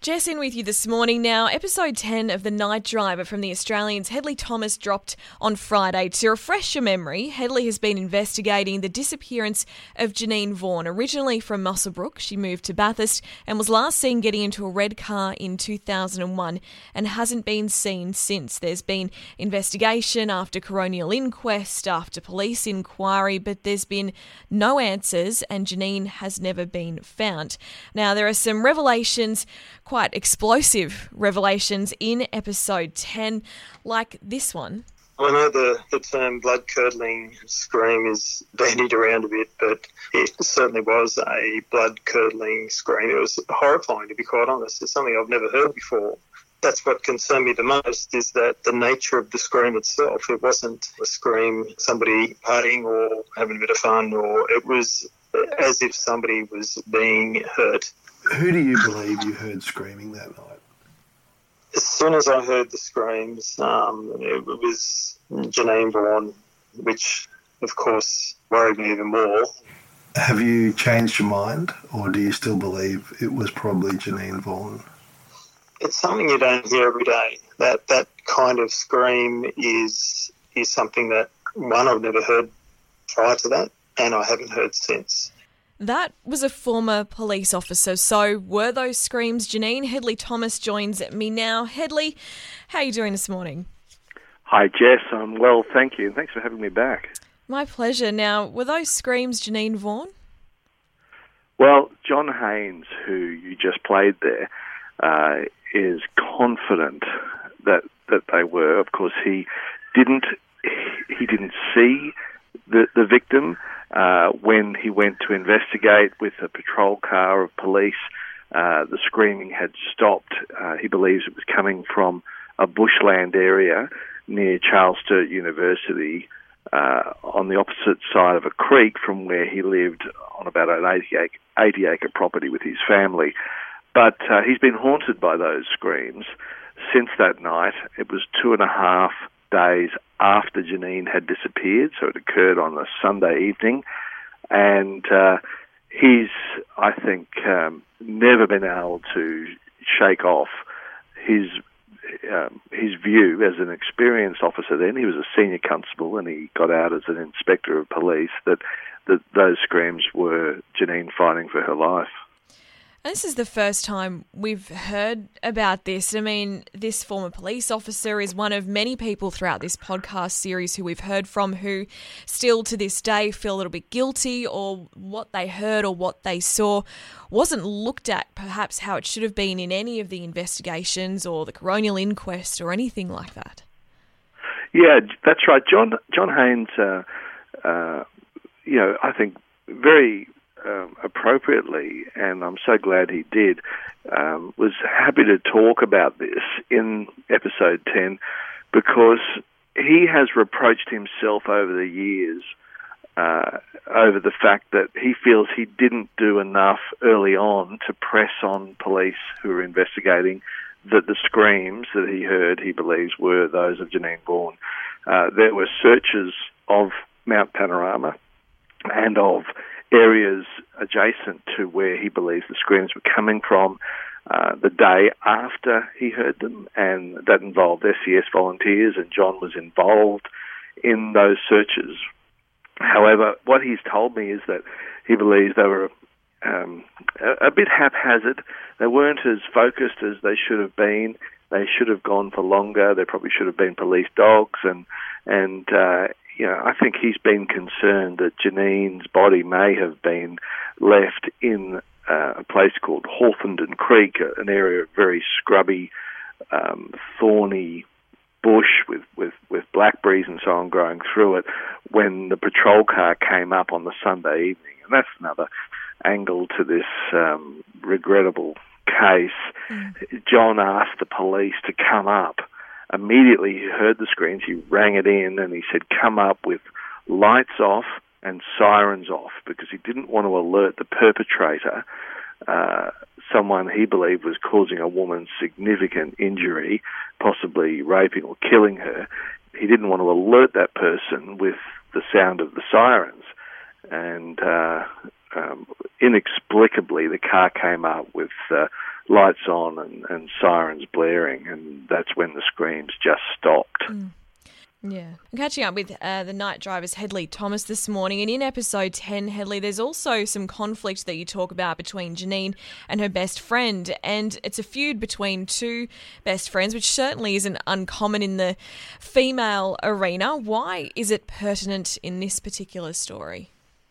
Jess in with you this morning now. Episode 10 of The Night Driver from the Australians, Hedley Thomas, dropped on Friday. To refresh your memory, Hedley has been investigating the disappearance of Janine Vaughan. Originally from Muswellbrook, she moved to Bathurst and was last seen getting into a red car in 2001 and hasn't been seen since. There's been investigation after coronial inquest, after police inquiry, but there's been no answers and Janine has never been found. Now, there are some revelations, quite explosive revelations in episode 10, like this one. I know the term blood-curdling scream is bandied around a bit, but it certainly was a blood-curdling scream. It was horrifying, to be quite honest. It's something I've never heard before. That's what concerned me the most, is that the nature of the scream itself. It wasn't a scream, somebody partying or having a bit of fun, or it was as if somebody was being hurt. Who do you believe you heard screaming that night? As soon as I heard the screams, it was Janine Vaughan, which, of course, worried me even more. Have you changed your mind, or do you still believe it was probably Janine Vaughan? It's something you don't hear every day. That kind of scream is something that, one, I've never heard prior to that, and I haven't heard since. That was a former police officer. So were those screams? Janine, Hedley Thomas joins me now. Hedley, how are you doing this morning? Hi, Jess. I'm well, thank you. Thanks for having me back. My pleasure. Now, were those screams Janine Vaughan? Well, John Haynes, who you just played there, is confident that they were. Of course, he didn't see the victim. When he went to investigate with a patrol car of police, the screaming had stopped. He believes it was coming from a bushland area near Charles Sturt University, on the opposite side of a creek from where he lived on about an 80-acre property with his family. But he's been haunted by those screams since that night. It was 2.5 days after Janine had disappeared, so it occurred on a Sunday evening, and he's, I think, never been able to shake off his view as an experienced officer. Then he was a senior constable, and he got out as an inspector of police, that those screams were Janine fighting for her life. This is the first time we've heard about this. I mean, this former police officer is one of many people throughout this podcast series who we've heard from who still to this day feel a little bit guilty, or what they heard or what they saw wasn't looked at perhaps how it should have been in any of the investigations or the coronial inquest or anything like that. Yeah, that's right. John Haynes, I think very appropriately, and I'm so glad he did, was happy to talk about this in episode 10, because he has reproached himself over the years over the fact that he feels he didn't do enough early on to press on police who were investigating that the screams that he heard, he believes, were those of Janine Vaughan. There were searches of Mount Panorama and of areas adjacent to where he believes the screams were coming from the day after he heard them, and that involved SES volunteers, and John was involved in those searches. However, what he's told me is that he believes they were a bit haphazard. They weren't as focused as they should have been. They should have gone for longer. There probably should have been police dogs, and I think he's been concerned that Janine's body may have been left in a place called Hawthornden Creek, an area of very scrubby, thorny bush with blackberries and so on growing through it, when the patrol car came up on the Sunday evening. And that's another angle to this regrettable case. John asked the police to come up. Immediately he heard the screams, he rang it in, and he said, come up with lights off and sirens off, because he didn't want to alert the perpetrator, someone he believed was causing a woman significant injury, possibly raping or killing her. He didn't want to alert that person with the sound of the sirens. And inexplicably, the car came up with lights on and sirens blaring, and that's when the screams just stopped. Yeah. I'm catching up with the night driver's Hedley Thomas this morning, and in episode 10, Hedley, there's also some conflict that you talk about between Janine and her best friend, and it's a feud between two best friends, which certainly isn't uncommon in the female arena. Why is it pertinent in this particular story?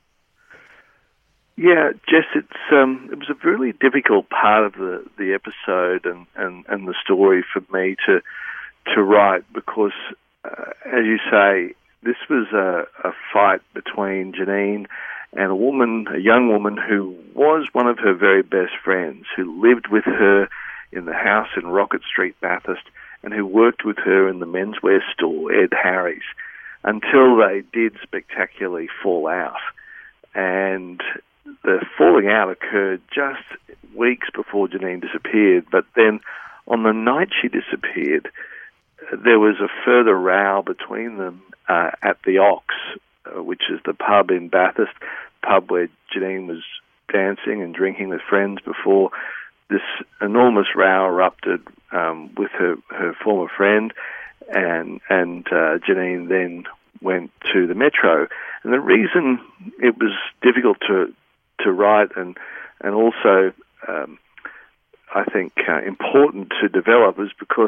Yeah, Jess, it was a really difficult part of the episode and the story for me to write because, as you say, this was a fight between Janine and a young woman who was one of her very best friends, who lived with her in the house in Rocket Street, Bathurst, and who worked with her in the menswear store, Ed Harry's, until they did spectacularly fall out. And the falling out occurred just weeks before Janine disappeared, but then on the night she disappeared, there was a further row between them at the Ox, which is the pub in Bathurst, pub where Janine was dancing and drinking with friends before this enormous row erupted with her former friend, and Janine then went to the Metro. And the reason it was difficult to write and also I think important to develop is because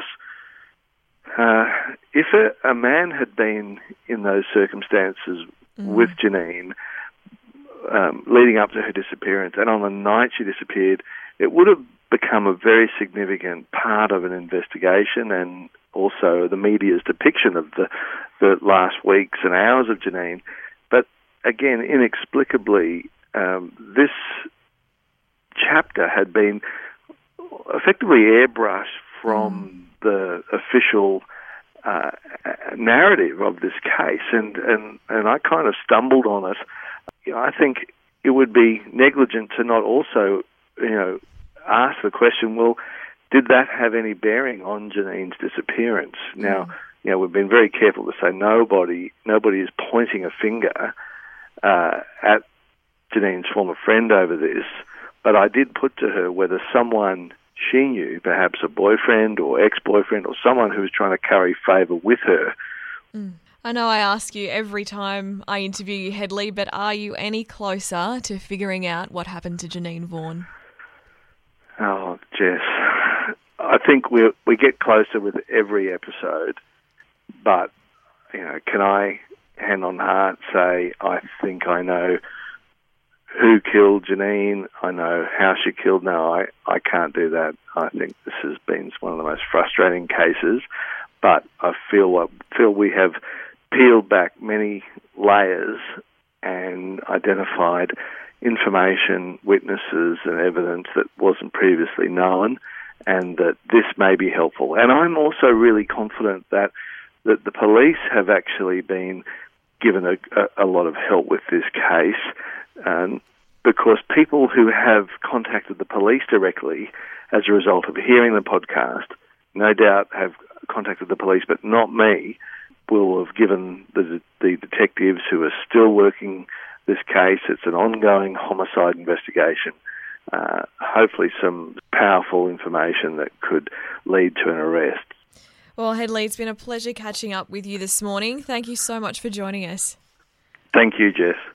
if a man had been in those circumstances with Janine leading up to her disappearance, and on the night she disappeared, it would have become a very significant part of an investigation and also the media's depiction of the last weeks and hours of Janine. But again, inexplicably, this chapter had been effectively airbrushed from the official narrative of this case, and I kind of stumbled on it. I think it would be negligent to not also, ask the question, well, did that have any bearing on Janine's disappearance? Now, we've been very careful to say nobody is pointing a finger at Janine's former friend over this, but I did put to her whether someone she knew, perhaps a boyfriend or ex-boyfriend or someone who was trying to curry favour with her. I know I ask you every time I interview you, Hedley, but are you any closer to figuring out what happened to Janine Vaughan? Oh, Jess, I think we get closer with every episode, but, can I, hand on heart, say I think I know who killed Janine? I know how she killed. No, I can't do that. I think this has been one of the most frustrating cases, but I feel we have peeled back many layers and identified information, witnesses and evidence that wasn't previously known, and that this may be helpful. And I'm also really confident that the police have actually been given a lot of help with this case, because people who have contacted the police directly as a result of hearing the podcast, no doubt have contacted the police, but not me, will have given the detectives who are still working this case, it's an ongoing homicide investigation, hopefully some powerful information that could lead to an arrest. Well, Hedley, it's been a pleasure catching up with you this morning. Thank you so much for joining us. Thank you, Jess.